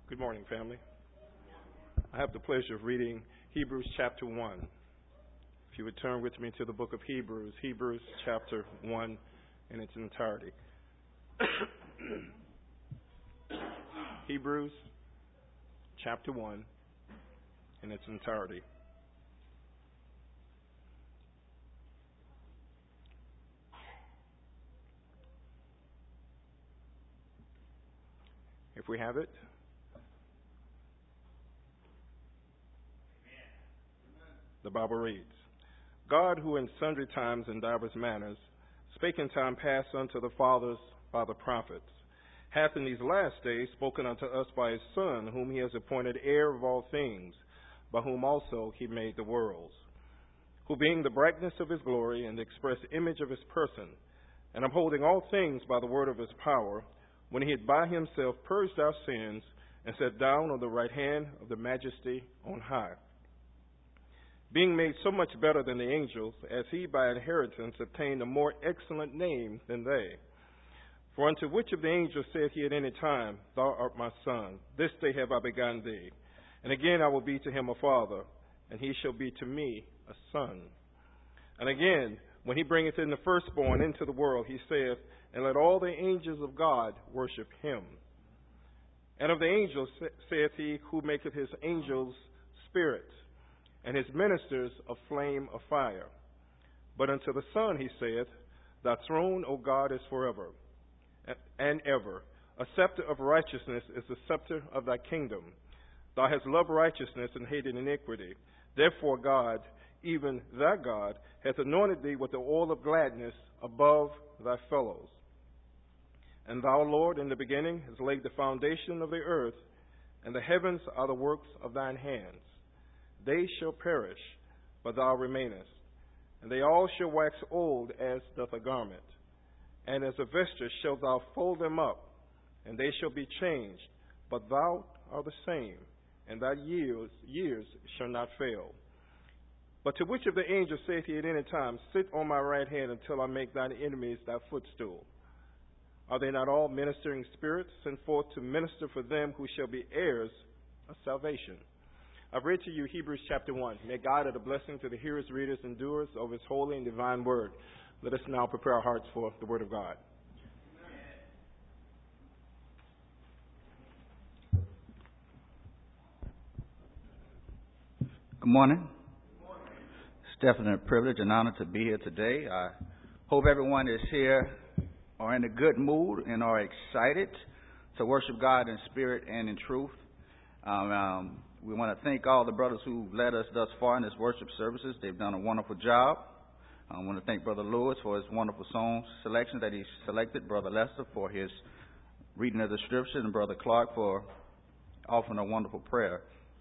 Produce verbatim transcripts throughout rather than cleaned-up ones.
Good morning, family. I have the pleasure of reading Hebrews chapter one. If you would turn with me to the book of Hebrews, Hebrews chapter one in its entirety. Hebrews chapter one in its entirety. If we have it. The Bible reads, God, who in sundry times and divers manners spake in time past unto the fathers by the prophets, hath in these last days spoken unto us by his Son, whom he has appointed heir of all things, by whom also he made the worlds, who being the brightness of his glory and the express image of his person, and upholding all things by the word of his power, when he had by himself purged our sins, and sat down on the right hand of the majesty on high, being made so much better than the angels, as he by inheritance obtained a more excellent name than they. For unto which of the angels saith he at any time, Thou art my son, this day have I begotten thee. And again I will be to him a father, and he shall be to me a son. And again, when he bringeth in the firstborn into the world, he saith, And let all the angels of God worship him. And of the angels saith he, who maketh his angels spirits, and his ministers a flame of fire. But unto the Son he saith, Thy throne, O God, is forever and ever. A scepter of righteousness is the scepter of thy kingdom. Thou hast loved righteousness and hated iniquity. Therefore God, even thy God, hath anointed thee with the oil of gladness above thy fellows. And thou, Lord, in the beginning hast laid the foundation of the earth, and the heavens are the works of thine hands. They shall perish, but thou remainest, and they all shall wax old as doth a garment. And as a vesture shalt thou fold them up, and they shall be changed, but thou art the same, and thy years, years shall not fail. But to which of the angels saith he at any time, Sit on my right hand until I make thine enemies thy footstool? Are they not all ministering spirits sent forth to minister for them who shall be heirs of salvation? I've read to you Hebrews chapter one. May God add a blessing to the hearers, readers, and doers of his holy and divine word. Let us now prepare our hearts for the word of God. Good morning. Good morning. It's definitely a privilege and honor to be here today. I hope everyone is here are in a good mood and are excited to worship God in spirit and in truth. Um, um, we want to thank all the brothers who led us thus far in this worship services. They've done a wonderful job. I want to thank Brother Lewis for his wonderful song selection that he selected, Brother Lester for his reading of the scripture, and Brother Clark for offering a wonderful prayer.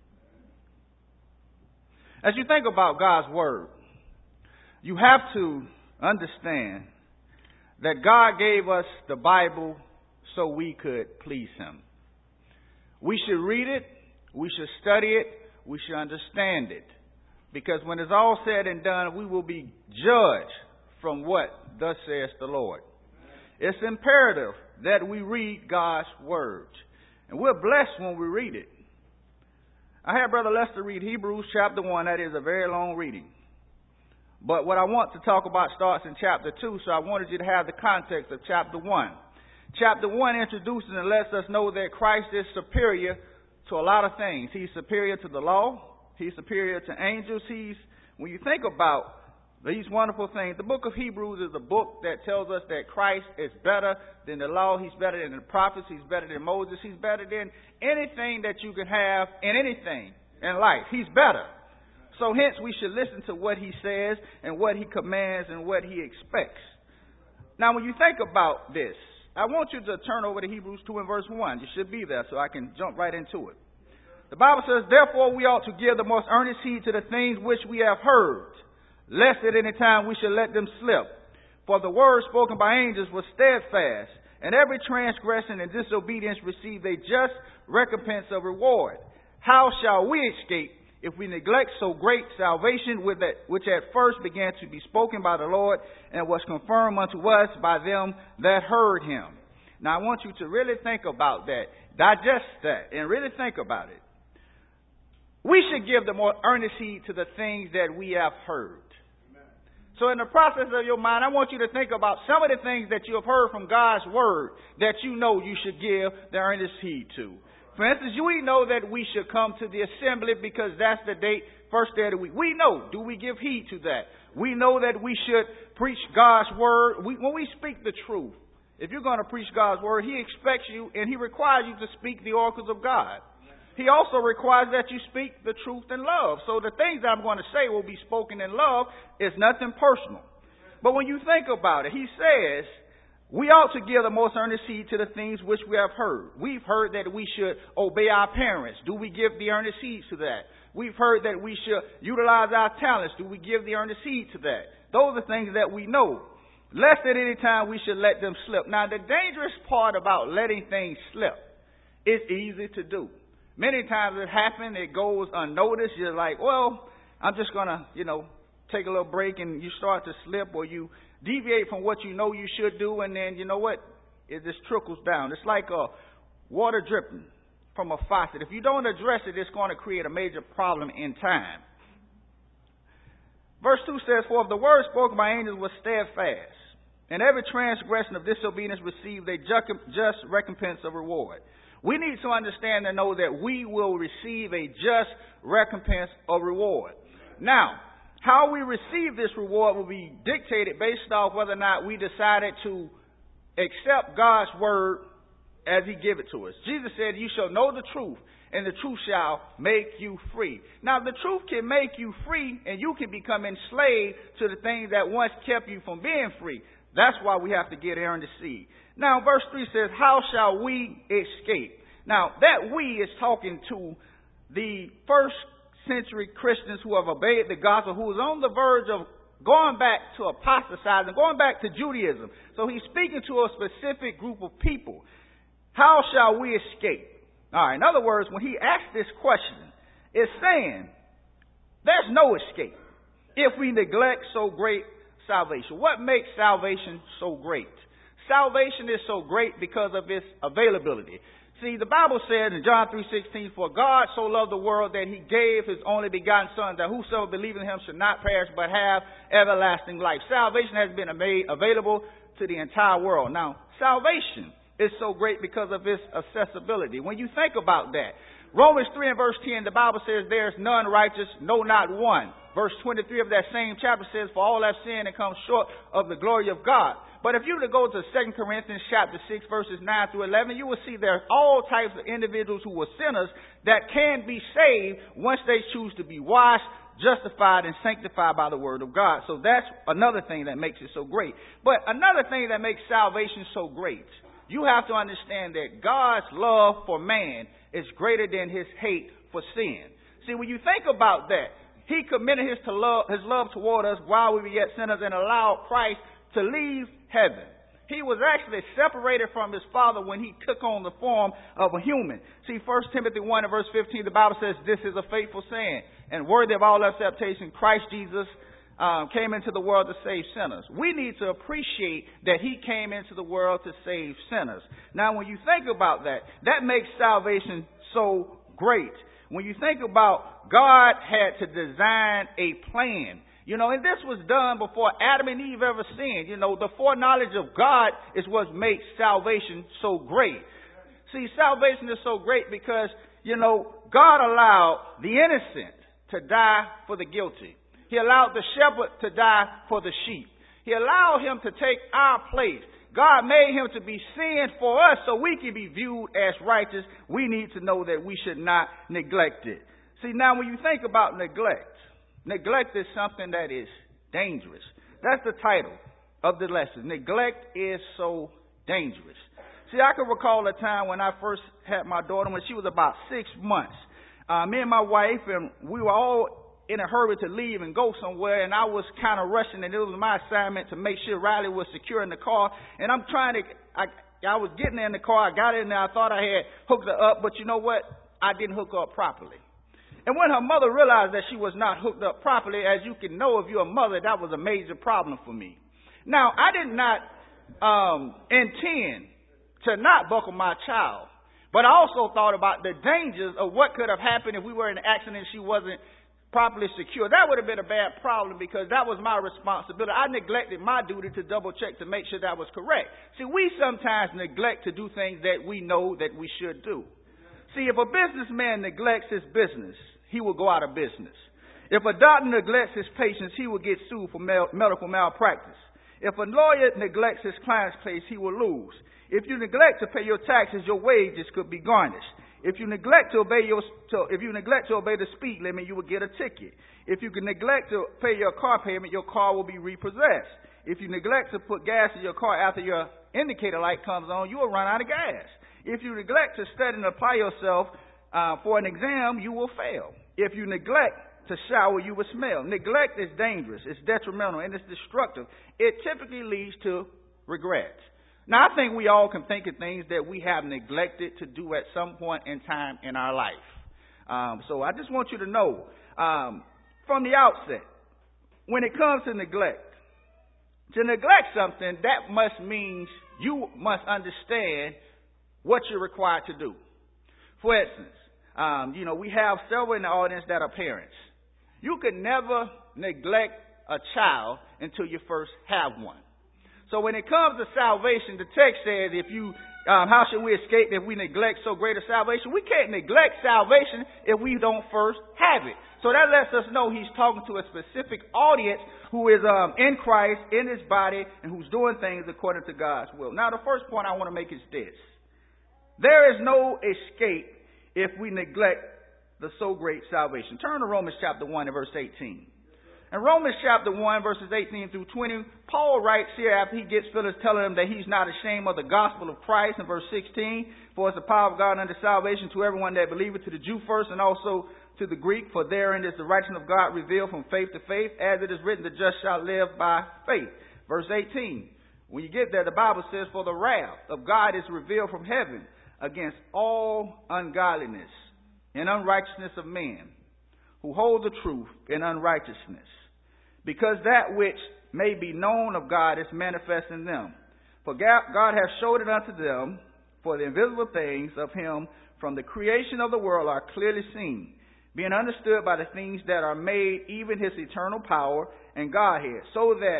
As you think about God's word, you have to understand that God gave us the Bible so we could please him. We should read it, we should study it, we should understand it. Because when it's all said and done, we will be judged from what thus says the Lord. It's imperative that we read God's word. And we're blessed when we read it. I had Brother Lester read Hebrews chapter one. That is a very long reading. But what I want to talk about starts in chapter two, so I wanted you to have the context of chapter one. Chapter one introduces and lets us know that Christ is superior to a lot of things. He's superior to the law. He's superior to angels. He's, when you think about these wonderful things, the book of Hebrews is a book that tells us that Christ is better than the law. He's better than the prophets. He's better than Moses. He's better than anything that you can have in anything in life. He's better. So hence we should listen to what he says and what he commands and what he expects. Now when you think about this, I want you to turn over to Hebrews two and verse one. You should be there so I can jump right into it. The Bible says, Therefore we ought to give the most earnest heed to the things which we have heard, lest at any time we should let them slip. For the word spoken by angels was steadfast, and every transgression and disobedience received a just recompense of reward. How shall we escape if we neglect so great salvation, with that, which at first began to be spoken by the Lord, and was confirmed unto us by them that heard him? Now, I want you to really think about that. Digest that and really think about it. We should give the more earnest heed to the things that we have heard. So in the process of your mind, I want you to think about some of the things that you have heard from God's word that you know you should give the earnest heed to. For instance, we know that we should come to the assembly because that's the date, first day of the week. We know. Do we give heed to that? We know that we should preach God's word. We, when we speak the truth, if you're going to preach God's word, He expects you and He requires you to speak the oracles of God. He also requires that you speak the truth in love. So the things I'm going to say will be spoken in love. It's nothing personal. But when you think about it, he says, we ought to give the most earnest heed to the things which we have heard. We've heard that we should obey our parents. Do we give the earnest heed to that? We've heard that we should utilize our talents. Do we give the earnest heed to that? Those are things that we know. Less than any time we should let them slip. Now, the dangerous part about letting things slip is easy to do. Many times it happens, it goes unnoticed. You're like, well, I'm just going to, you know, take a little break, and you start to slip, or you deviate from what you know you should do, and then, you know what, it just trickles down. It's like a water dripping from a faucet. If you don't address it, it's going to create a major problem in time. Verse two says, for if the word spoken by angels was steadfast, and every transgression of disobedience received a just recompense of reward. We need to understand and know that we will receive a just recompense or reward. Now, how we receive this reward will be dictated based off whether or not we decided to accept God's word as He give it to us. Jesus said, you shall know the truth, and the truth shall make you free. Now, the truth can make you free, and you can become enslaved to the things that once kept you from being free. That's why we have to get there in the seed. Now, verse three says, how shall we escape? Now, that we is talking to the first century Christians who have obeyed the gospel, who is on the verge of going back to apostatizing, going back to Judaism. So he's speaking to a specific group of people. How shall we escape? All right, in other words, when he asks this question, it's saying there's no escape if we neglect so great salvation. What makes salvation so great? Salvation is so great because of its availability. See, the Bible said in John three sixteen, for God so loved the world that He gave His only begotten Son, that whosoever believes in Him should not perish but have everlasting life. Salvation has been made available to the entire world. Now, salvation is so great because of its accessibility. When you think about that, Romans three and verse ten, the Bible says there is none righteous, no, not one. Verse twenty-three of that same chapter says, for all have sinned and come short of the glory of God. But if you were to go to Second Corinthians chapter six, verses nine through eleven, you will see there are all types of individuals who were sinners that can be saved once they choose to be washed, justified, and sanctified by the word of God. So that's another thing that makes it so great. But another thing that makes salvation so great, you have to understand that God's love for man is greater than His hate for sin. See, when you think about that, He committed His, to love, his love toward us while we were yet sinners and allowed Christ to leave heaven. He was actually separated from His Father when He took on the form of a human. See, First Timothy one and verse fifteen, the Bible says, this is a faithful saying and worthy of all acceptation. Christ Jesus um, came into the world to save sinners. We need to appreciate that He came into the world to save sinners. Now, when you think about that, that makes salvation so great. When you think about God had to design a plan. You know, and this was done before Adam and Eve ever sinned. You know, the foreknowledge of God is what makes salvation so great. See, salvation is so great because, you know, God allowed the innocent to die for the guilty. He allowed the shepherd to die for the sheep. He allowed Him to take our place. God made Him to be sin for us so we can be viewed as righteous. We need to know that we should not neglect it. See, now when you think about neglect, neglect is something that is dangerous. That's the title of the lesson. Neglect is so dangerous. See, I can recall a time when I first had my daughter when she was about six months. Uh, me and my wife, and we were all in a hurry to leave and go somewhere, and I was kind of rushing, and it was my assignment to make sure Riley was secure in the car. And I'm trying to, I, I was getting in the car, I got in there, I thought I had hooked her up, but you know what? I didn't hook her up properly. And when her mother realized that she was not hooked up properly, as you can know if you're a mother, that was a major problem for me. Now, I did not um, intend to not buckle my child. But I also thought about the dangers of what could have happened if we were in an accident and she wasn't properly secure. That would have been a bad problem because that was my responsibility. I neglected my duty to double check to make sure that was correct. See, we sometimes neglect to do things that we know that we should do. See, if a businessman neglects his business, he will go out of business. If a doctor neglects his patients, he will get sued for mal- medical malpractice. If a lawyer neglects his client's case, he will lose. If you neglect to pay your taxes, your wages could be garnished. If you neglect to obey your, to, if you neglect to obey the speed limit, you will get a ticket. If you can neglect to pay your car payment, your car will be repossessed. If you neglect to put gas in your car after your indicator light comes on, you will run out of gas. If you neglect to study and apply yourself uh, for an exam, you will fail. If you neglect to shower, you will smell. Neglect is dangerous. It's detrimental and it's destructive. It typically leads to regret. Now, I think we all can think of things that we have neglected to do at some point in time in our life. Um, so I just want you to know um, from the outset, when it comes to neglect, to neglect something, that must mean you must understand what you're required to do. For instance, um, you know, we have several in the audience that are parents. You can never neglect a child until you first have one. So when it comes to salvation, the text says, if you, um, how should we escape if we neglect so great a salvation? We can't neglect salvation if we don't first have it. So that lets us know he's talking to a specific audience who is um, in Christ, in his body, and who's doing things according to God's will. Now, the first point I want to make is this. There is no escape if we neglect the so great salvation. Turn to Romans chapter one and verse eighteen. In Romans chapter one, verses eighteen through twenty, Paul writes here after he gets finished telling them that he's not ashamed of the gospel of Christ. In verse sixteen, for it's the power of God unto salvation to everyone that believeth, to the Jew first and also to the Greek. For therein is the righteousness of God revealed from faith to faith, as it is written, the just shall live by faith. Verse eighteen, when you get there, the Bible says, for the wrath of God is revealed from heaven against all ungodliness and unrighteousness of men, who hold the truth in unrighteousness, because that which may be known of God is manifest in them. For God hath showed it unto them, for the invisible things of him from the creation of the world are clearly seen, being understood by the things that are made, even his eternal power and Godhead, so that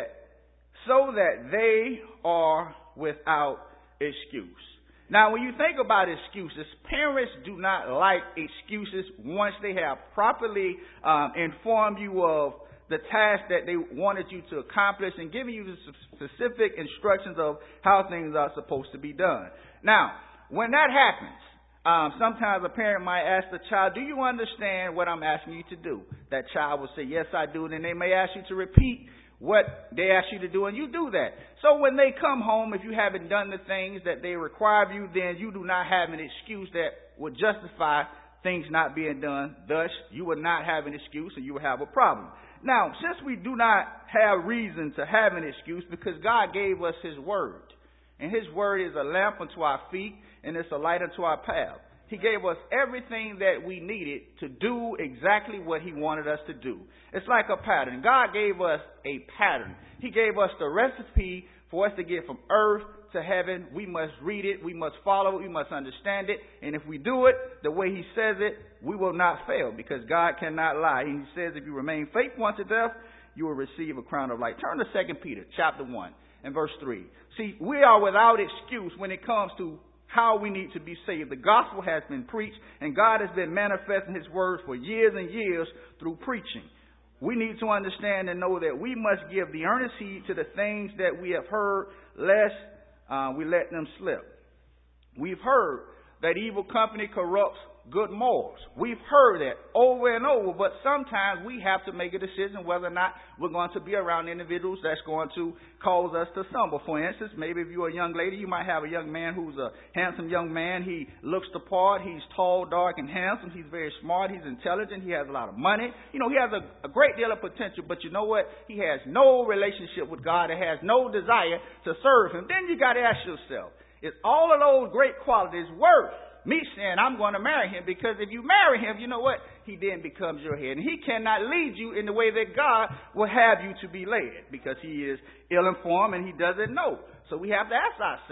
so that they are without excuse. Now, when you think about excuses, parents do not like excuses once they have properly um, informed you of the task that they wanted you to accomplish and giving you the specific instructions of how things are supposed to be done. Now, when that happens, um, sometimes a parent might ask the child, do you understand what I'm asking you to do? That child will say, yes, I do. And then they may ask you to repeat what they ask you to do, and you do that. So when they come home, if you haven't done the things that they require of you, then you do not have an excuse that would justify things not being done. Thus, you would not have an excuse and you would have a problem. Now, since we do not have reason to have an excuse, because God gave us his word, and his word is a lamp unto our feet and it's a light unto our path. He gave us everything that we needed to do exactly what he wanted us to do. It's like a pattern. God gave us a pattern. He gave us the recipe for us to get from earth to heaven. We must read it. We must follow it. We must understand it. And if we do it the way he says it, we will not fail, because God cannot lie. He says if you remain faithful unto death, you will receive a crown of life. Turn to Second Peter chapter one and verse three. See, we are without excuse when it comes to how we need to be saved. The gospel has been preached, and God has been manifesting his word for years and years through preaching. We need to understand and know that we must give the earnest heed to the things that we have heard, lest uh, we let them slip. We've heard that evil company corrupts good morals. We've heard that over and over, but sometimes we have to make a decision whether or not we're going to be around individuals that's going to cause us to stumble. For instance, maybe if you're a young lady, you might have a young man who's a handsome young man. He looks the part. He's tall, dark, and handsome. He's very smart. He's intelligent. He has a lot of money. You know, he has a, a great deal of potential, but you know what? He has no relationship with God. He has no desire to serve him. Then you got to ask yourself, is all of those great qualities worth me saying I'm going to marry him? Because if you marry him, you know what? He then becomes your head. And he cannot lead you in the way that God will have you to be led, because he is ill-informed and he doesn't know. So we have to ask ourselves,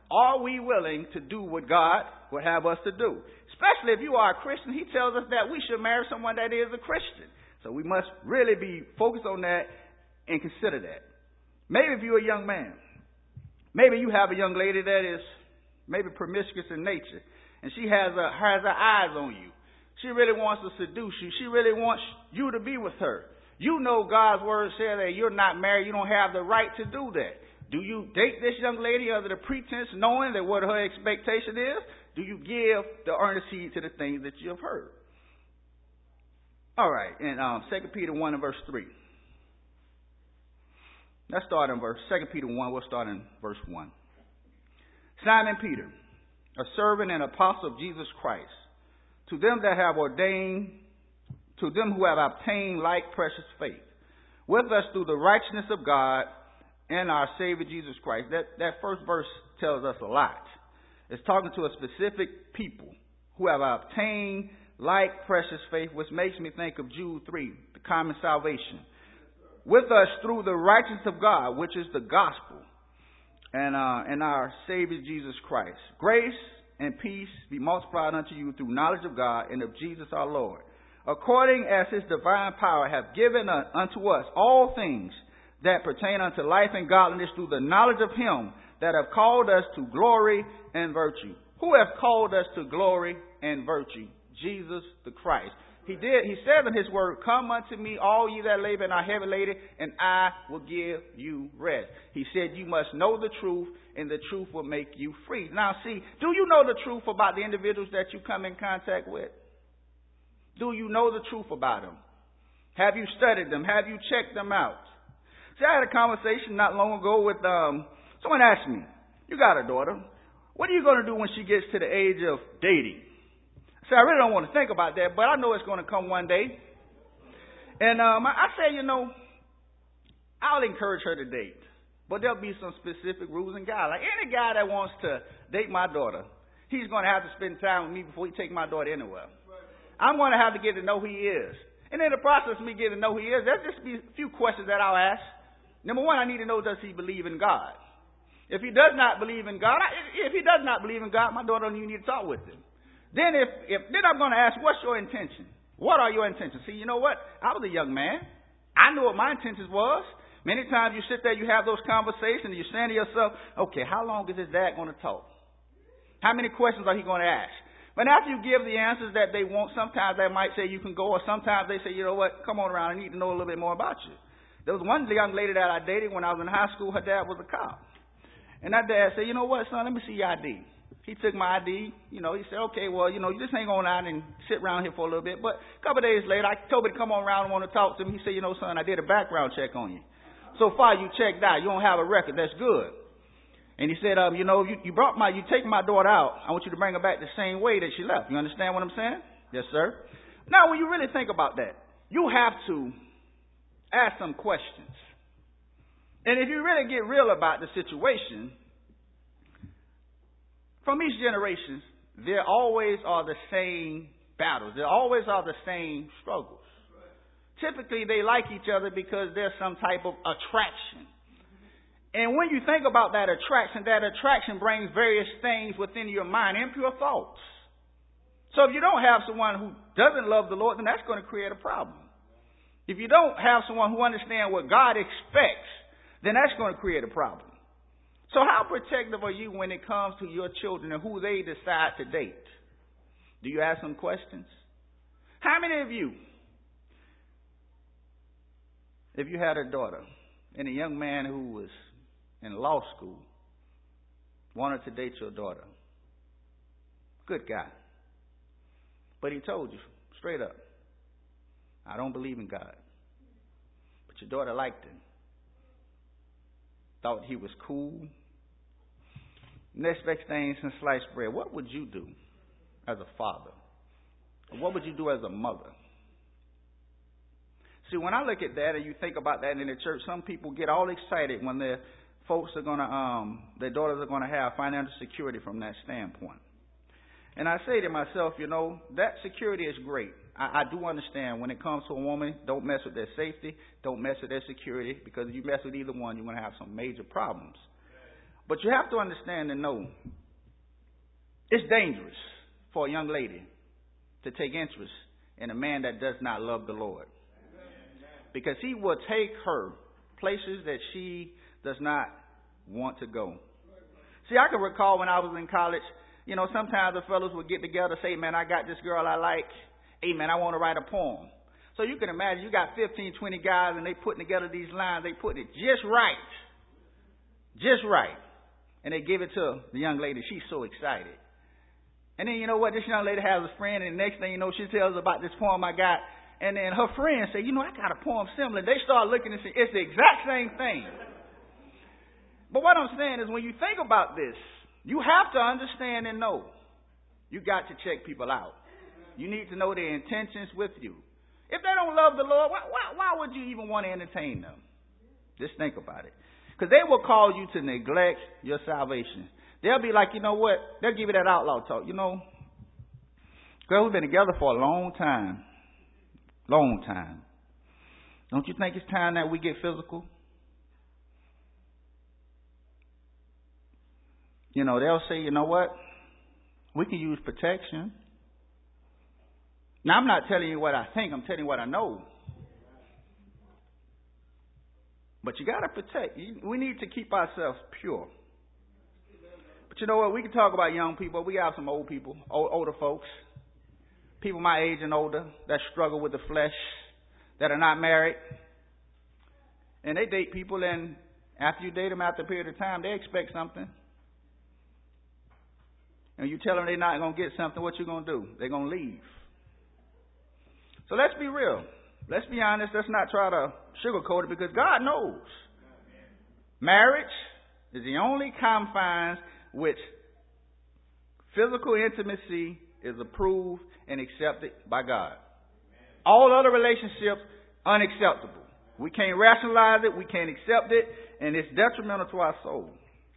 Are we willing to do what God would have us to do? Especially if you are a Christian, he tells us that we should marry someone that is a Christian. So we must really be focused on that and consider that. Maybe if you're a young man, maybe you have a young lady that is maybe promiscuous in nature, and she has a, has her eyes on you. She really wants to seduce you. She really wants you to be with her. You know God's word says that you're not married. You don't have the right to do that. Do you date this young lady under the pretense knowing that what her expectation is? Do you give the earnest heed to the things that you have heard? All right, in um, Second Peter one and verse three. Let's start in verse Second Peter one. We'll start in verse one. Simon Peter, a servant and apostle of Jesus Christ, to them that have ordained, to them who have obtained like precious faith, with us through the righteousness of God and our Savior Jesus Christ. That that first verse tells us a lot. It's talking to a specific people who have obtained like precious faith, which makes me think of Jude three, the common salvation. With us through the righteousness of God, which is the gospel, and uh, and our Savior Jesus Christ. Grace and peace be multiplied unto you through knowledge of God and of Jesus our Lord, according as his divine power hath given uh, unto us all things that pertain unto life and godliness through the knowledge of him that have called us to glory and virtue. Who have called us to glory and virtue? Jesus the Christ. He did. He said in his word, come unto me, all ye that labor and are heavy laden, and I will give you rest. He said you must know the truth, and the truth will make you free. Now see, do you know the truth about the individuals that you come in contact with? Do you know the truth about them? Have you studied them? Have you checked them out? See, I had a conversation not long ago with, um, someone asked me, you got a daughter. What are you going to do when she gets to the age of dating? I said, I really don't want to think about that, but I know it's going to come one day. And um, I, I said, you know, I'll encourage her to date, but there'll be some specific rules and guidelines. Like any guy that wants to date my daughter, he's going to have to spend time with me before he take my daughter anywhere. I'm going to have to get to know who he is. And in the process of me getting to know who he is, there'll just be a few questions that I'll ask. Number one, I need to know, does he believe in God? If he does not believe in God, I, if he does not believe in God, my daughter don't even need to talk with him. Then if, if then I'm going to ask, what's your intention? What are your intentions? See, you know what? I was a young man. I knew what my intentions was. Many times you sit there, you have those conversations, and you're saying to yourself, okay, how long is his dad going to talk? How many questions are he going to ask? But after you give the answers that they want, sometimes they might say you can go, or sometimes they say, you know what, come on around, I need to know a little bit more about you. There was one young lady that I dated when I was in high school. Her dad was a cop. And that dad said, you know what, son, let me see your I D. He took my I D. You know, he said, okay, well, you know, you just hang on out and sit around here for a little bit. But a couple of days later, I told him to come on around and want to talk to him. He said, you know, son, I did a background check on you. So far, you checked out. You don't have a record. That's good. And he said, um, you know, you, you brought my, you take my daughter out. I want you to bring her back the same way that she left. You understand what I'm saying? Yes, sir. Now, when you really think about that, you have to ask some questions. And if you really get real about the situation, from each generation, there always are the same battles. There always are the same struggles. Typically, they like each other because there's some type of attraction. And when you think about that attraction, that attraction brings various things within your mind, impure thoughts. So if you don't have someone who doesn't love the Lord, then that's going to create a problem. If you don't have someone who understands what God expects, then that's going to create a problem. So how protective are you when it comes to your children and who they decide to date? Do you ask them questions? How many of you, if you had a daughter and a young man who was in law school wanted to date your daughter, good guy, but he told you straight up, I don't believe in God, but your daughter liked him, thought he was cool, next best thing since sliced bread, what would you do as a father? Or what would you do as a mother? See, when I look at that and you think about that in the church, some people get all excited when their folks are going to, um, their daughters are going to have financial security from that standpoint. And I say to myself, you know, that security is great. I, I do understand when it comes to a woman, don't mess with their safety, don't mess with their security, because if you mess with either one, you're going to have some major problems. But you have to understand and know it's dangerous for a young lady to take interest in a man that does not love the Lord. Because he will take her places that she does not want to go. See, I can recall when I was in college, you know, sometimes the fellows would get together and say, man, I got this girl I like. Hey, man, I want to write a poem. So you can imagine you got fifteen, twenty guys and they putting together these lines. They put it just right. Just right. And they give it to the young lady. She's so excited. And then you know what? This young lady has a friend, and the next thing you know, she tells about this poem I got. And then her friends say, you know, I got a poem similar. They start looking and say, it's the exact same thing. But what I'm saying is when you think about this, you have to understand and know. You got to check people out. You need to know their intentions with you. If they don't love the Lord, why, why, why would you even want to entertain them? Just think about it. Because they will cause you to neglect your salvation. They'll be like, you know what? They'll give you that outlaw talk. You know, girl, we've been together for a long time. Long time. Don't you think it's time that we get physical? You know, they'll say, you know what? We can use protection. Now, I'm not telling you what I think. I'm telling you what I know. But you got to protect. We need to keep ourselves pure. But you know what? We can talk about young people. We have some old people, old, older folks, people my age and older that struggle with the flesh, that are not married. And they date people, and after you date them after a period of time, they expect something. And you tell them they're not going to get something, what you going to do? They're going to leave. So let's be real. Let's be honest. Let's not try to sugarcoat it, because God knows. Marriage is the only confines which physical intimacy is approved and accepted by God. All other relationships, unacceptable. We can't rationalize it. We can't accept it. And it's detrimental to our soul.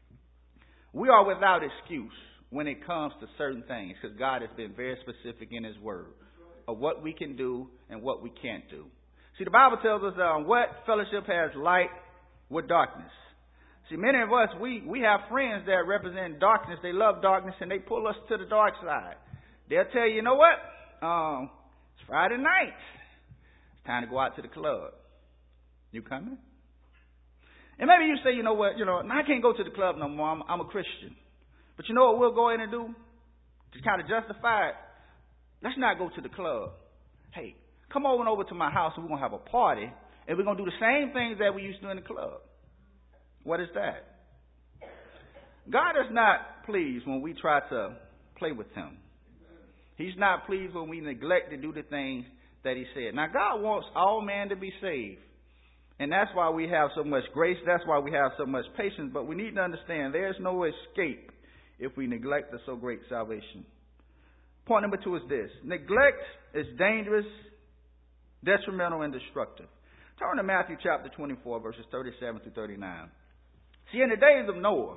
We are without excuse when it comes to certain things, because God has been very specific in His Word of what we can do and what we can't do. See, the Bible tells us um, what fellowship has light with darkness. See, many of us, we, we have friends that represent darkness. They love darkness, and they pull us to the dark side. They'll tell you, you know what? Um, it's Friday night. It's time to go out to the club. You coming? And maybe you say, you know what? You know, I can't go to the club no more. I'm, I'm a Christian. But you know what we'll go in and do to kind of justify it? Let's not go to the club. Hey, come on over to my house and we're going to have a party, and we're going to do the same things that we used to in the club. What is that? God is not pleased when we try to play with Him. He's not pleased when we neglect to do the things that He said. Now, God wants all men to be saved. And that's why we have so much grace. That's why we have so much patience. But we need to understand there's no escape if we neglect the so great salvation. Point number two is this. Neglect is dangerous, detrimental, and destructive. Turn to Matthew chapter twenty-four, verses thirty-seven through thirty-nine. See, in the days of Noah,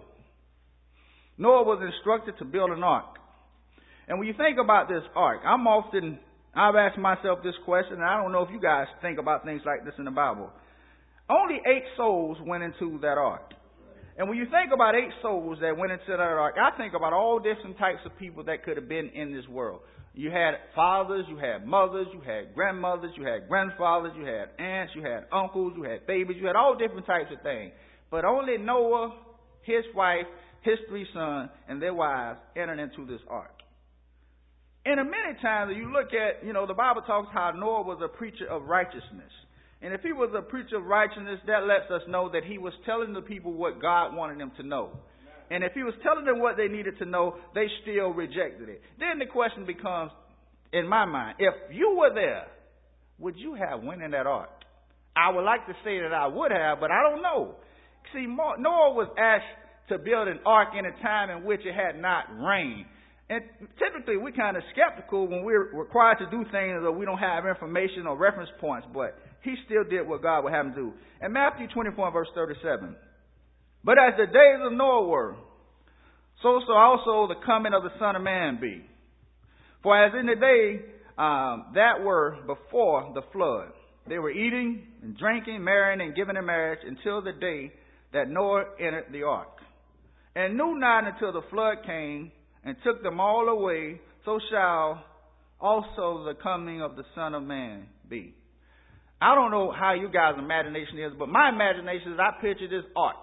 Noah was instructed to build an ark. And when you think about this ark, I'm often, I've asked myself this question, and I don't know if you guys think about things like this in the Bible. Only eight souls went into that ark. And when you think about eight souls that went into that ark, I think about all different types of people that could have been in this world. You had fathers, you had mothers, you had grandmothers, you had grandfathers, you had aunts, you had uncles, you had babies, you had all different types of things. But only Noah, his wife, his three sons, and their wives entered into this ark. And many times you look at, you know, the Bible talks how Noah was a preacher of righteousness. And if he was a preacher of righteousness, that lets us know that he was telling the people what God wanted them to know. And if he was telling them what they needed to know, they still rejected it. Then the question becomes, in my mind, if you were there, would you have went in that ark? I would like to say that I would have, but I don't know. See, Noah was asked to build an ark in a time in which it had not rained. And typically we're kind of skeptical when we're required to do things or we don't have information or reference points, but he still did what God would have him do. In Matthew twenty-four, verse thirty-seven, but as the days of Noah were, so shall also the coming of the Son of Man be. For as in the day um, that were before the flood, they were eating and drinking, marrying and giving in marriage until the day that Noah entered the ark. and knew not until the flood came and took them all away, so shall also the coming of the Son of Man be. I don't know how you guys' imagination is, but my imagination is I picture this ark.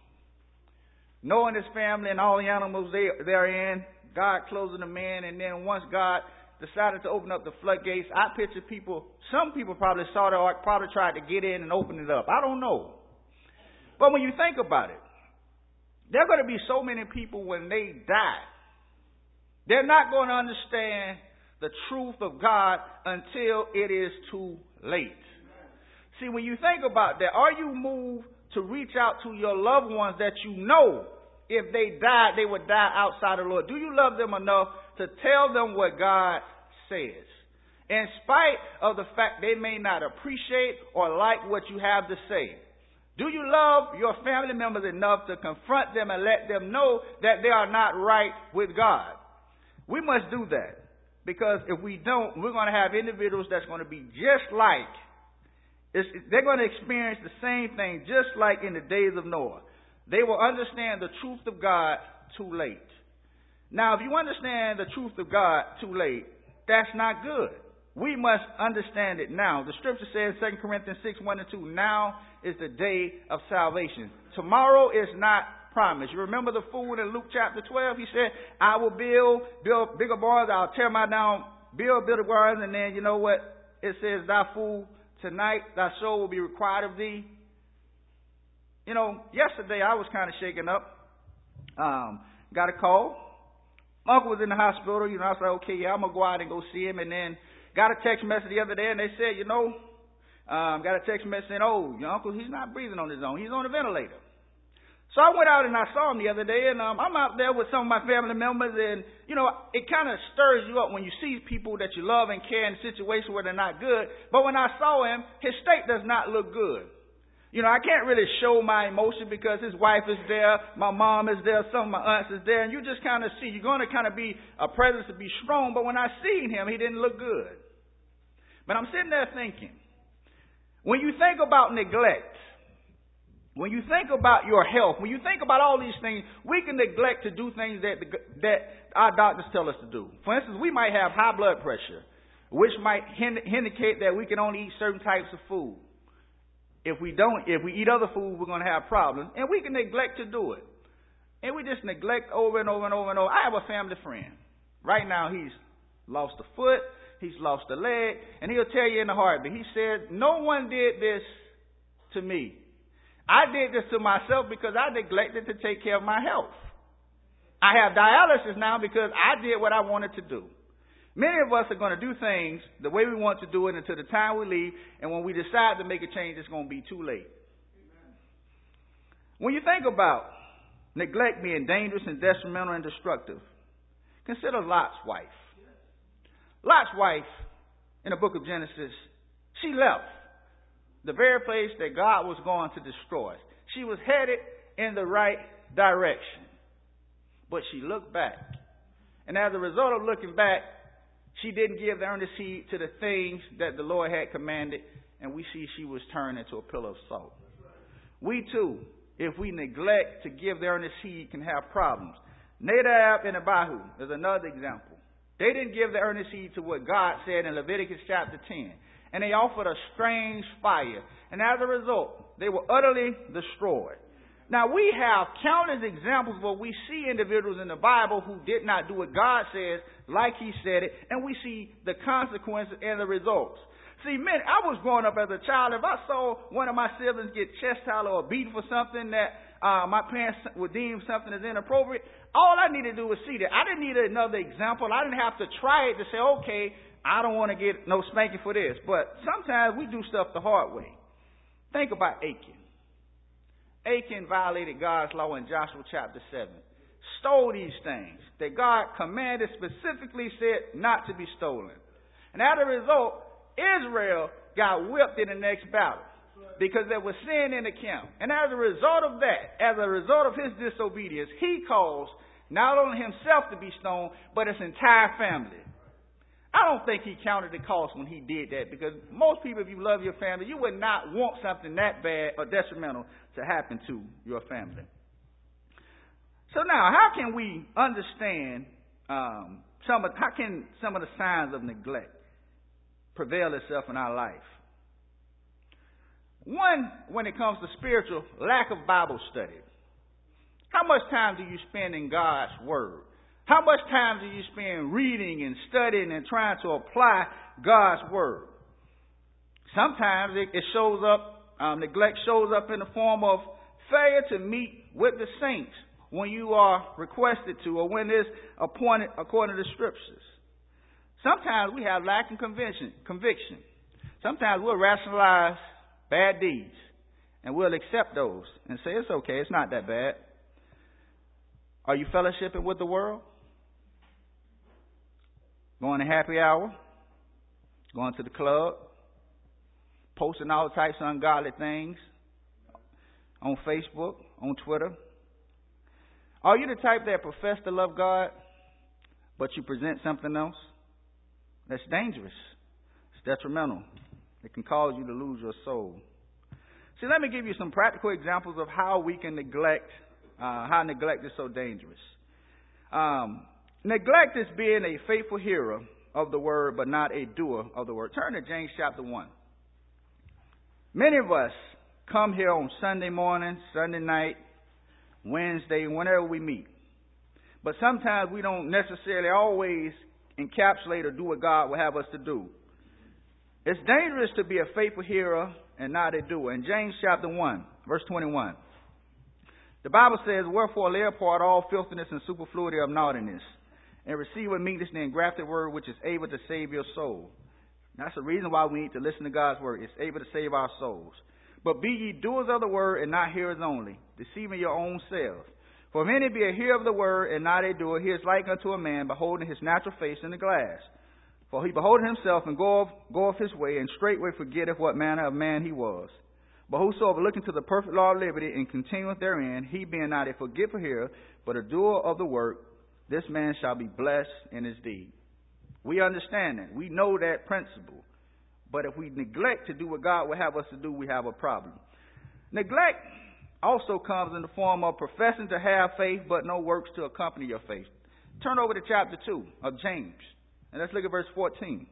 Noah and his family and all the animals they, they're in, God closing them in, and then once God decided to open up the floodgates, I picture people, some people probably saw the ark, probably tried to get in and open it up. I don't know. But when you think about it, there are going to be so many people when they die, they're not going to understand the truth of God until it is too late. See, when you think about that, are you moved to reach out to your loved ones that you know if they died, they would die outside of the Lord? Do you love them enough to tell them what God says? In spite of the fact they may not appreciate or like what you have to say. Do you love your family members enough to confront them and let them know that they are not right with God? We must do that. Because if we don't, we're going to have individuals that's going to be just like, it's, they're going to experience the same thing just like in the days of Noah. They will understand the truth of God too late. Now, if you understand the truth of God too late, that's not good. We must understand it now. The scripture says, Second Corinthians six, one and two, now is the day of salvation. Tomorrow is not promised. You remember the fool in Luke chapter twelve? He said, I will build, build bigger barns, I'll tear my down, build bigger barns, and then you know what? It says, thy fool, tonight thy soul will be required of thee. You know, yesterday I was kind of shaken up. Um, got a call. My uncle was in the hospital. You know, I said, okay, yeah, I'm going to go out and go see him. And then got a text message the other day, and they said, you know, um, got a text message saying, oh, your uncle, he's not breathing on his own. He's on a ventilator. So I went out and I saw him the other day, and um, I'm out there with some of my family members, and, you know, it kind of stirs you up when you see people that you love and care in a situation where they're not good. But when I saw him, his state does not look good. You know, I can't really show my emotion because his wife is there, my mom is there, some of my aunts is there, and you just kind of see, you're going to kind of be a presence to be strong, but when I seen him, he didn't look good. But I'm sitting there thinking, when you think about neglect, when you think about your health, when you think about all these things, we can neglect to do things that that our doctors tell us to do. For instance, we might have high blood pressure, which might indicate that we can only eat certain types of food. If we don't, if we eat other food, we're going to have problems, and we can neglect to do it. And we just neglect over and over and over and over. I have a family friend. Right now, he's lost a foot, he's lost a leg, and he'll tell you in a heartbeat. He said, no one did this to me. I did this to myself because I neglected to take care of my health. I have dialysis now because I did what I wanted to do. Many of us are going to do things the way we want to do it until the time we leave, and when we decide to make a change, it's going to be too late. When you think about neglect being dangerous and detrimental and destructive, consider Lot's wife. Lot's wife, in the book of Genesis, she left the very place that God was going to destroy. She was headed in the right direction, but she looked back. And as a result of looking back, she didn't give the earnest heed to the things that the Lord had commanded, and we see she was turned into a pillar of salt. We too, if we neglect to give the earnest heed, can have problems. Nadab and Abihu is another example. They didn't give the earnest heed to what God said in Leviticus chapter ten, and they offered a strange fire, and as a result, they were utterly destroyed. Now, we have countless examples where we see individuals in the Bible who did not do what God says, like He said it, and we see the consequences and the results. See, man, I was growing up as a child. If I saw one of my siblings get chastised or beaten for something that uh, my parents would deem something as inappropriate, all I needed to do was see that. I didn't need another example. I didn't have to try it to say, okay, I don't want to get no spanking for this. But sometimes we do stuff the hard way. Think about Achan. Achan violated God's law in Joshua chapter seven. Stole these things that God commanded, specifically said not to be stolen. And as a result, Israel got whipped in the next battle because there was sin in the camp. And as a result of that, as a result of his disobedience, he caused not only himself to be stoned, but his entire family. I don't think he counted the cost when he did that, because most people, if you love your family, you would not want something that bad or detrimental to happen to your family. So now, how can we understand um, some of, how can some of the signs of neglect prevail itself in our life? One, when it comes to spiritual, lack of Bible study. How much time do you spend in God's Word? How much time do you spend reading and studying and trying to apply God's Word? Sometimes it, it shows up, um, neglect shows up in the form of failure to meet with the saints when you are requested to, or when it's appointed according to the Scriptures. Sometimes we have lack of conviction. conviction. Sometimes we'll rationalize bad deeds, and we'll accept those and say, it's okay, it's not that bad. Are you fellowshipping with the world? Going to happy hour? Going to the club? Posting all types of ungodly things on Facebook, on Twitter? Are you the type that profess to love God, but you present something else? That's dangerous. It's detrimental. It can cause you to lose your soul. See, let me give you some practical examples of how we can neglect, uh, how neglect is so dangerous. Um, neglect is being a faithful hearer of the word, but not a doer of the word. Turn to James chapter one. Many of us come here on Sunday morning, Sunday night, Wednesday, whenever we meet. But sometimes we don't necessarily always encapsulate or do what God will have us to do. It's dangerous to be a faithful hearer and not a doer. In James chapter one, verse twenty-one, the Bible says, wherefore lay apart all filthiness and superfluity of naughtiness, and receive with meekness the engrafted word which is able to save your soul. That's the reason why we need to listen to God's word. It's able to save our souls. But be ye doers of the word and not hearers only, deceiving your own selves. For if any be a hearer of the word and not a doer, he is like unto a man beholding his natural face in the glass. For he beholdeth himself and goeth, goeth his way, and straightway forgetteth what manner of man he was. But whosoever looketh to the perfect law of liberty and continueth therein, he being not a forgetful hearer, but a doer of the work, this man shall be blessed in his deed. We understand that. We know that principle. But if we neglect to do what God would have us to do, we have a problem. Neglect also comes in the form of professing to have faith, but no works to accompany your faith. Turn over to chapter two of James, and let's look at verse fourteen.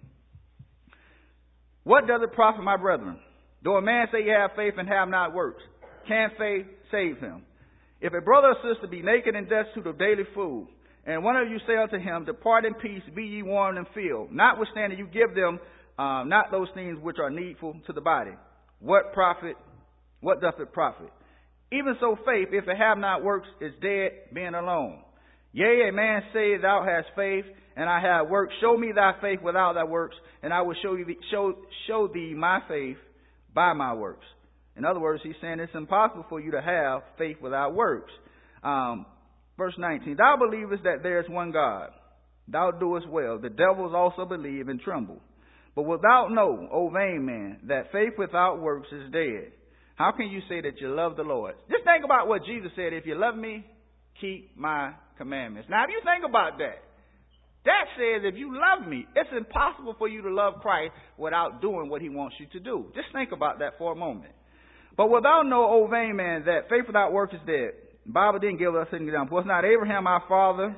What does it profit, my brethren? Though a man say he have faith and have not works, can faith save him? If a brother or sister be naked and destitute of daily food, and one of you say unto him, depart in peace, be ye warmed and filled, notwithstanding you give them um, not those things which are needful to the body, what profit, what doth it profit? Even so faith, if it have not works, is dead, being alone. Yea, a man say, thou hast faith, and I have works. Show me thy faith without thy works, and I will show you the, show show thee my faith by my works. In other words, he's saying it's impossible for you to have faith without works. Um, verse nineteen, thou believest that there is one God. Thou doest well. The devils also believe and tremble. But wilt thou know, O vain man, that faith without works is dead? How can you say that you love the Lord? Just think about what Jesus said. If you love me, keep my commandments. Now, if you think about that, that says if you love me, it's impossible for you to love Christ without doing what he wants you to do. Just think about that for a moment. But wilt thou know, O vain man, that faith without works is dead? The Bible didn't give us an example. Was not Abraham our father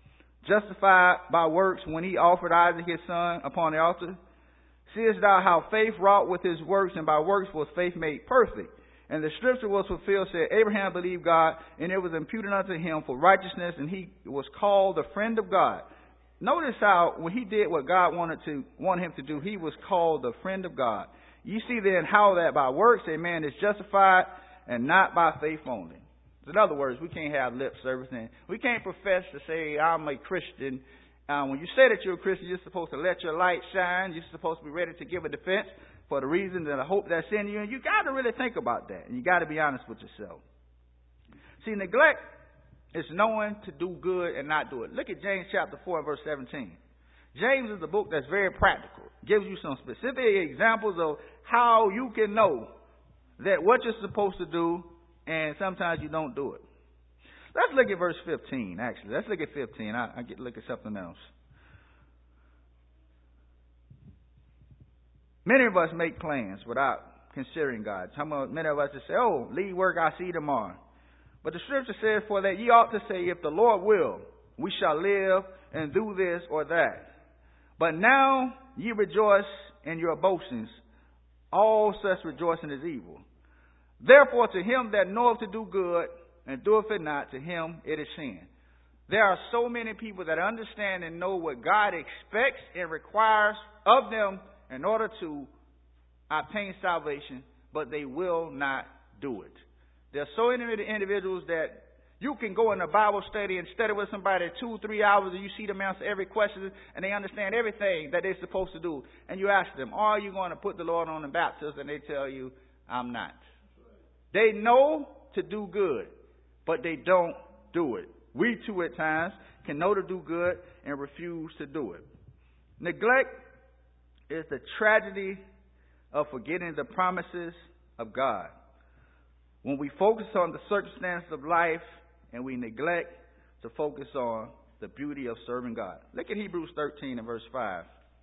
justified by works when he offered Isaac his son upon the altar? Seest thou how faith wrought with his works, and by works was faith made perfect? And the scripture was fulfilled, said, Abraham believed God, and it was imputed unto him for righteousness, and he was called the friend of God. Notice how when he did what God wanted to wanted him to do, he was called the friend of God. You see then how that by works a man is justified, and not by faith only. In other words, we can't have lip service, and we can't profess to say, I'm a Christian. Uh, when you say that you're a Christian, you're supposed to let your light shine. You're supposed to be ready to give a defense for the reason and the hope that's in you. And you got to really think about that. And you got to be honest with yourself. See, neglect is knowing to do good and not do it. Look at James chapter four, verse seventeen. James is a book that's very practical. It gives you some specific examples of how you can know that what you're supposed to do, and sometimes you don't do it. Let's look at verse fifteen, actually. Let's look at fifteen. I, I get look at something else. Many of us make plans without considering God. Some of, many of us just say, oh, leave work, I'll see you tomorrow. But the scripture says, for that ye ought to say, if the Lord will, we shall live and do this or that. But now ye rejoice in your boastings. All such rejoicing is evil. Therefore to him that knoweth to do good and doeth it not, to him it is sin. There are so many people that understand and know what God expects and requires of them in order to obtain salvation, but they will not do it. There are so many individuals that you can go in a Bible study and study with somebody two, three hours, and you see them answer every question, and they understand everything that they're supposed to do. And you ask them, are you going to put the Lord on the baptism? And they tell you, I'm not. They know to do good, but they don't do it. We too at times can know to do good and refuse to do it. Neglect is the tragedy of forgetting the promises of God. When we focus on the circumstances of life and we neglect to focus on the beauty of serving God. Look at Hebrews thirteen and verse five.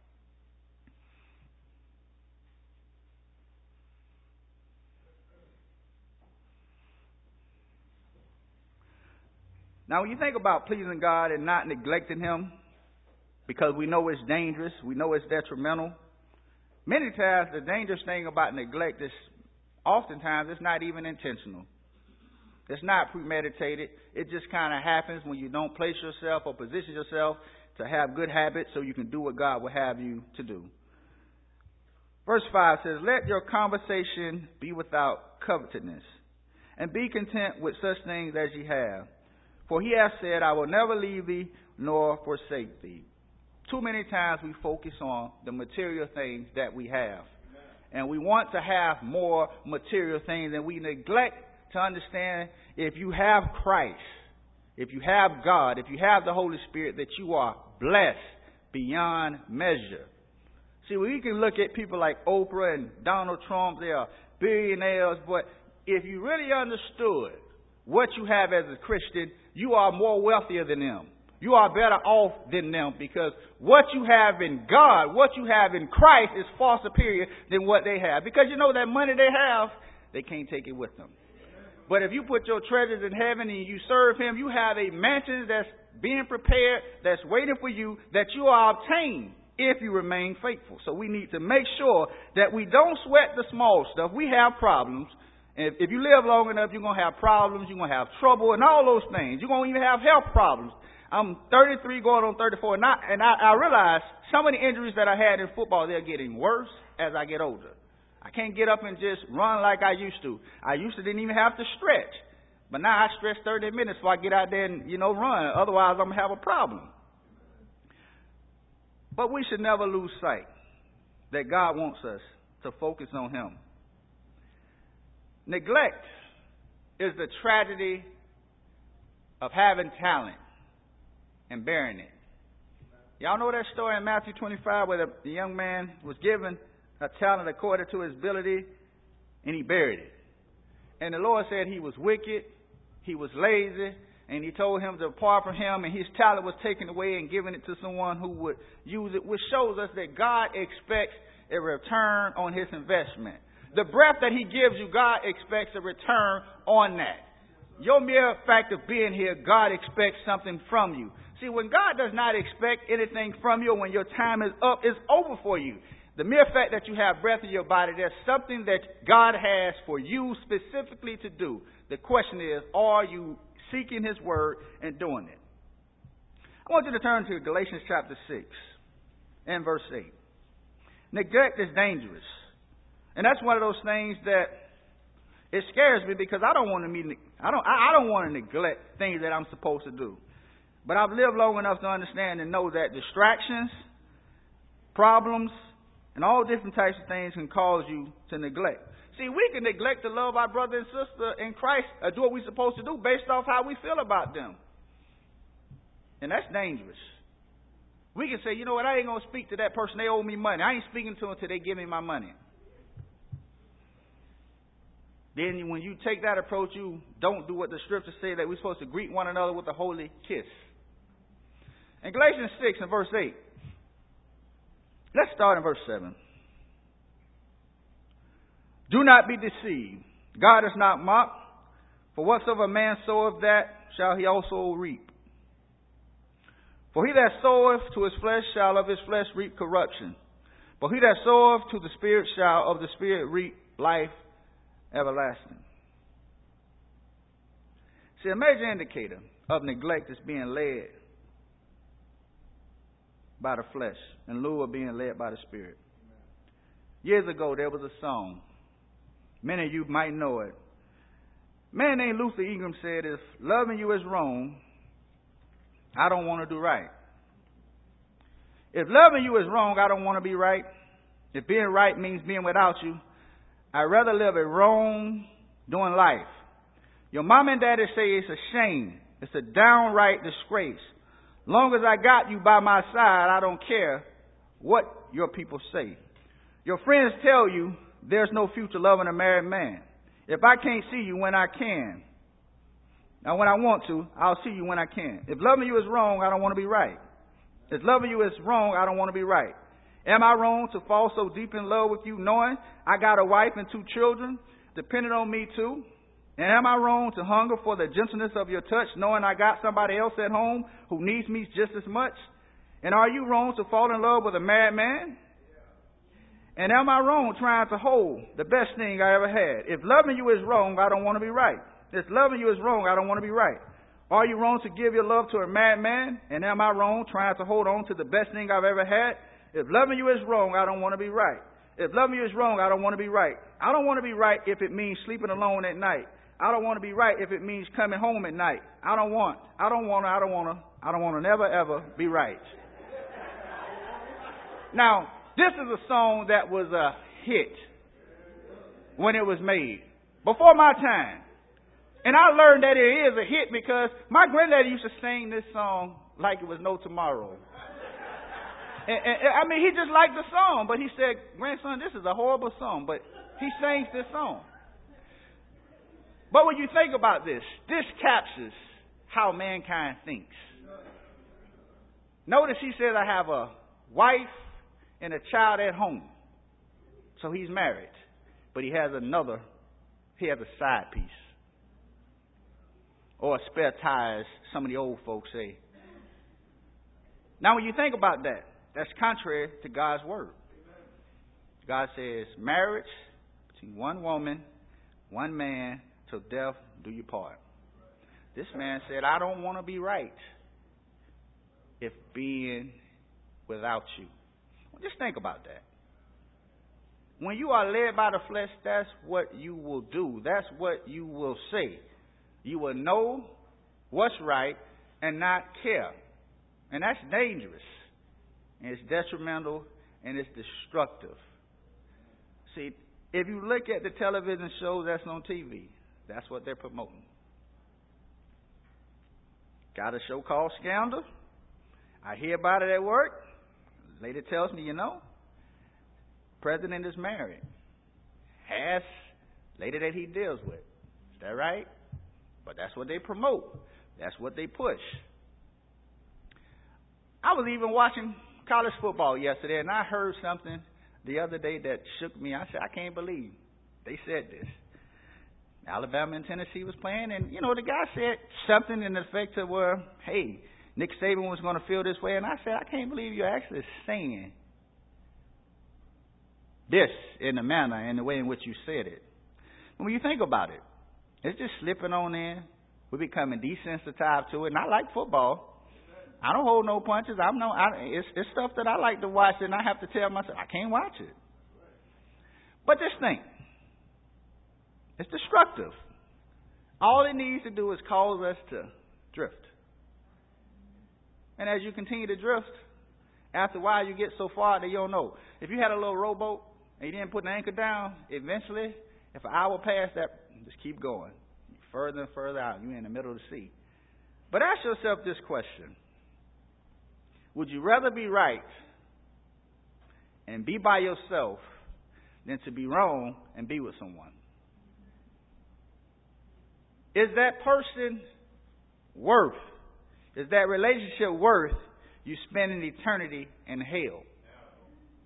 Now, when you think about pleasing God and not neglecting Him, because we know it's dangerous, we know it's detrimental, many times the dangerous thing about neglect is oftentimes it's not even intentional. It's not premeditated. It just kind of happens when you don't place yourself or position yourself to have good habits so you can do what God will have you to do. Verse five says, let your conversation be without covetousness, and be content with such things as ye have. For he has said, I will never leave thee nor forsake thee. Too many times we focus on the material things that we have. And we want to have more material things, and we neglect to understand if you have Christ, if you have God, if you have the Holy Spirit, that you are blessed beyond measure. See, we can look at people like Oprah and Donald Trump, they are billionaires, but if you really understood what you have as a Christian, you are more wealthier than them. You are better off than them, because what you have in God, what you have in Christ is far superior than what they have. Because you know that money they have, they can't take it with them. But if you put your treasures in heaven and you serve Him, you have a mansion that's being prepared, that's waiting for you, that you are obtained if you remain faithful. So we need to make sure that we don't sweat the small stuff. We have problems. And if you live long enough, you're going to have problems, you're going to have trouble and all those things. You're going to even have health problems. I'm thirty-three going on thirty-four, and, I, and I, I realize some of the injuries that I had in football, they're getting worse as I get older. I can't get up and just run like I used to. I used to didn't even have to stretch. But now I stretch thirty minutes before I get out there and, you know, run. Otherwise, I'm going to have a problem. But we should never lose sight that God wants us to focus on Him. Neglect is the tragedy of having talent and burying it. Y'all know that story in Matthew twenty-five where the, the young man was given a talent according to his ability, and he buried it. And the Lord said he was wicked, he was lazy, and He told him to depart from Him, and his talent was taken away and given it to someone who would use it, which shows us that God expects a return on His investment. The breath that He gives you, God expects a return on that. Your mere fact of being here, God expects something from you. See, when God does not expect anything from you, when your time is up, it's over for you. The mere fact that you have breath in your body, there's something that God has for you specifically to do. The question is, are you seeking His word and doing it? I want you to turn to Galatians chapter six and verse eight. Neglect is dangerous. And that's one of those things that it scares me, because I don't want to meet, I don't I don't want to neglect things that I'm supposed to do. But I've lived long enough to understand and know that distractions, problems, and all different types of things can cause you to neglect. See, we can neglect to love our brother and sister in Christ or do what we're supposed to do based off how we feel about them. And that's dangerous. We can say, you know what, I ain't going to speak to that person. They owe me money. I ain't speaking to them until they give me my money. Then when you take that approach, you don't do what the scriptures say, that we're supposed to greet one another with a holy kiss. In Galatians six and verse eight, let's start in verse seven. Do not be deceived. God is not mocked. For whatsoever a man soweth, that shall he also reap. For he that soweth to his flesh shall of his flesh reap corruption. But he that soweth to the Spirit shall of the Spirit reap life everlasting. See, a major indicator of neglect is being led by the flesh in lieu of being led by the Spirit. Years ago, there was a song. Many of you might know it. A man named Luther Ingram said, if loving you is wrong, I don't want to do right. If loving you is wrong, I don't want to be right. If being right means being without you, I'd rather live a wrong doing life. Your mom and daddy say it's a shame. It's a downright disgrace. Long as I got you by my side, I don't care what your people say. Your friends tell you there's no future loving a married man. If I can't see you when I can, now when I want to, I'll see you when I can. If loving you is wrong, I don't want to be right. If loving you is wrong, I don't want to be right. Am I wrong to fall so deep in love with you, knowing I got a wife and two children depending on me too? And am I wrong to hunger for the gentleness of your touch, knowing I got somebody else at home who needs me just as much? And are you wrong to fall in love with a married man? And am I wrong trying to hold the best thing I ever had? If loving you is wrong, I don't want to be right. If loving you is wrong, I don't want to be right. Are you wrong to give your love to a married man? And am I wrong trying to hold on to the best thing I've ever had? If loving you is wrong, I don't want to be right. If loving you is wrong, I don't want to be right. I don't want to be right if it means sleeping alone at night. I don't want to be right if it means coming home at night. I don't want, I don't want to, I don't want to, I don't want to never ever be right. Now, this is a song that was a hit when it was made, before my time. And I learned that it is a hit because my granddaddy used to sing this song like it was no tomorrow. and, and, I mean, he just liked the song, but he said, grandson, this is a horrible song, but he sings this song. But when you think about this, this captures how mankind thinks. Notice he says, I have a wife and a child at home. So he's married. But he has another, he has a side piece. Or a spare tire, as some of the old folks say. Now when you think about that, that's contrary to God's word. God says, marriage between one woman, one man, till death do you part. This man said, I don't want to be right if being without you. Well, just think about that. When you are led by the flesh, that's what you will do. That's what you will say. You will know what's right and not care. And that's dangerous. And it's detrimental and it's destructive. See, if you look at the television shows that's on T V, that's what they're promoting. Got a show called Scandal. I hear about it at work. Lady tells me, you know, president is married. Has lady that he deals with. Is that right? But that's what they promote. That's what they push. I was even watching college football yesterday, and I heard something the other day that shook me. I said, I can't believe they said this. Alabama and Tennessee was playing, and, you know, the guy said something in the effect of, where, hey, Nick Saban was going to feel this way. And I said, I can't believe you're actually saying this in the manner and the way in which you said it. When you think about it, it's just slipping on in. We're becoming desensitized to it. And I like football. I don't hold no punches. I'm no. I, it's, it's stuff that I like to watch, and I have to tell myself I can't watch it. But this thing, it's destructive. All it needs to do is cause us to drift. And as you continue to drift, after a while you get so far that you don't know. If you had a little rowboat and you didn't put an anchor down, eventually, if an hour passed, that just keep going. Further and further out. You're in the middle of the sea. But ask yourself this question. Would you rather be right and be by yourself than to be wrong and be with someone? Is that person worth, is that relationship worth you spending eternity in hell?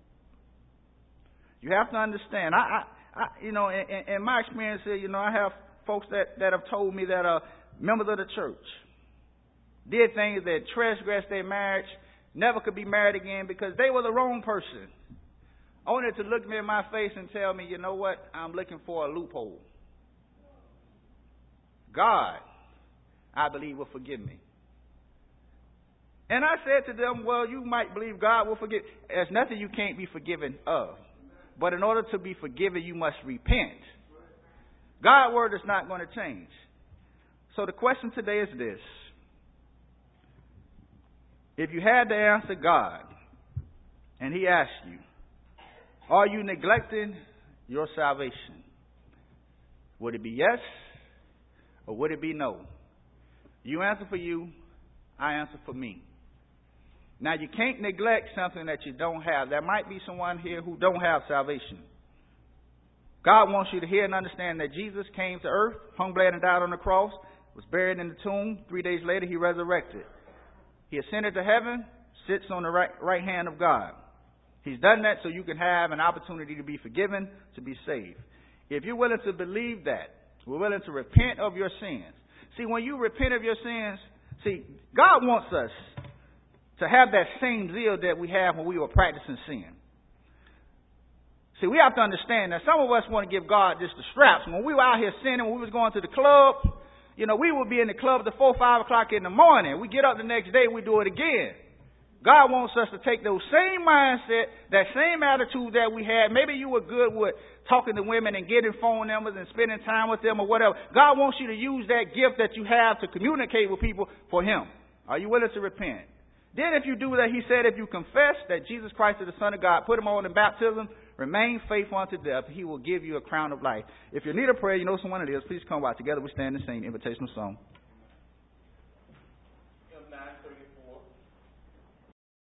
You have to understand. I, I, I you know, in, in my experience here, you know, I have folks that, that have told me that are members of the church. Did things that transgressed their marriage, never could be married again because they were the wrong person. Only to look me in my face and tell me, you know what, I'm looking for a loophole. God, I believe, will forgive me. And I said to them, well, you might believe God will forgive. There's nothing you can't be forgiven of. But in order to be forgiven, you must repent. God's word is not going to change. So the question today is this. If you had to answer God, and he asked you, are you neglecting your salvation? Would it be yes or would it be no? You answer for you, I answer for me. Now, you can't neglect something that you don't have. There might be someone here who don't have salvation. God wants you to hear and understand that Jesus came to earth, hung, bled, and died on the cross, was buried in the tomb. Three days later, he resurrected. He ascended to heaven, sits on the right, right hand of God. He's done that so you can have an opportunity to be forgiven, to be saved. If you're willing to believe that, we're willing to repent of your sins. See, when you repent of your sins, see, God wants us to have that same zeal that we have when we were practicing sin. See, we have to understand that some of us want to give God just the straps. When we were out here sinning, when we was going to the club, you know, we would be in the club at four, five o'clock in the morning. We get up the next day, we do it again. God wants us to take those same mindset, that same attitude that we had. Maybe you were good with talking to women and getting phone numbers and spending time with them or whatever. God wants you to use that gift that you have to communicate with people for him. Are you willing to repent? Then if you do that, he said, if you confess that Jesus Christ is the Son of God, put him on in baptism, remain faithful unto death, he will give you a crown of life. If you need a prayer, you know someone it is, please come out together. We stand and sing the invitational song.